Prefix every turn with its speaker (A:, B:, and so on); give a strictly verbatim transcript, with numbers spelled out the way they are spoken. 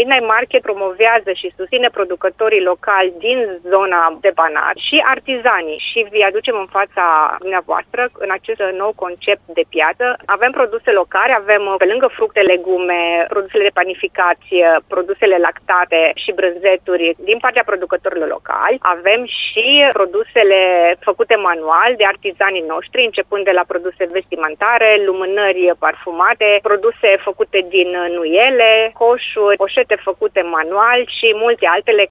A: Midnight Market promovează și susține producătorii locali din zona de Banat și artizanii și vi aducem în fața dumneavoastră în acest nou concept de piață. Avem produse locale, avem pe lângă fructe, legume, produsele de panificație, produsele lactate și brânzeturi din partea producătorilor locali. Avem și produsele făcute manual de artizanii noștri, începând de la produse vestimentare, lumânări parfumate, produse făcute din nuiele, coșuri, poșete făcute manual și multe altele